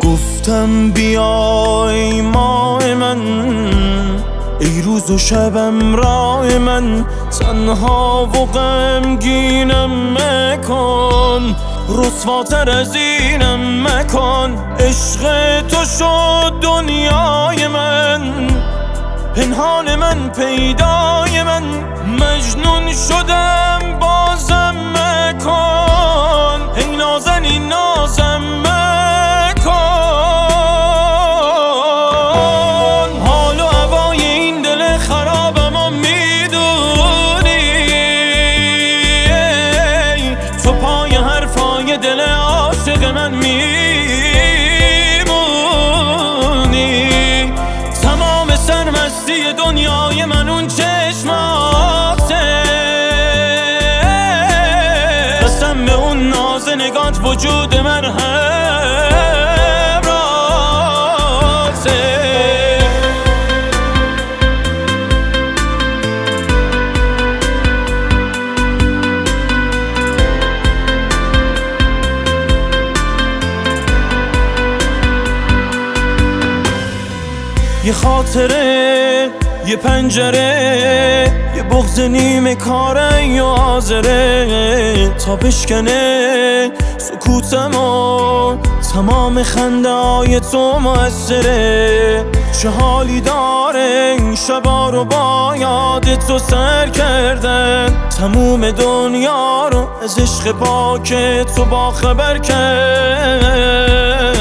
گفتم بیای ماه من، ای روز و شبم راه من، تنها و غمگینم مکن، رسواتر از اینم مکن. عشق تو شد دنیای من، پنهان من پیدای من، مجنون شدم بازم مکن، ای نازنین نازم مکن. حال و هوای این دل خرابم و میدونی، تو پای حرفای دل عاشق من میمونی. تمام سرمستی دنیای من اون چشماته، قسم به اون ناز نگات وجود من همراته. یه خاطره، یه پنجره، یه بغض نیمه کاره یا حاضره تا بشکنه سکوتم و تمام خنده های تو مؤثره. چه حالی داره این شبا رو با یاد تو سر کردن، تموم دنیا رو از عشق پاک تو با خبر کرد.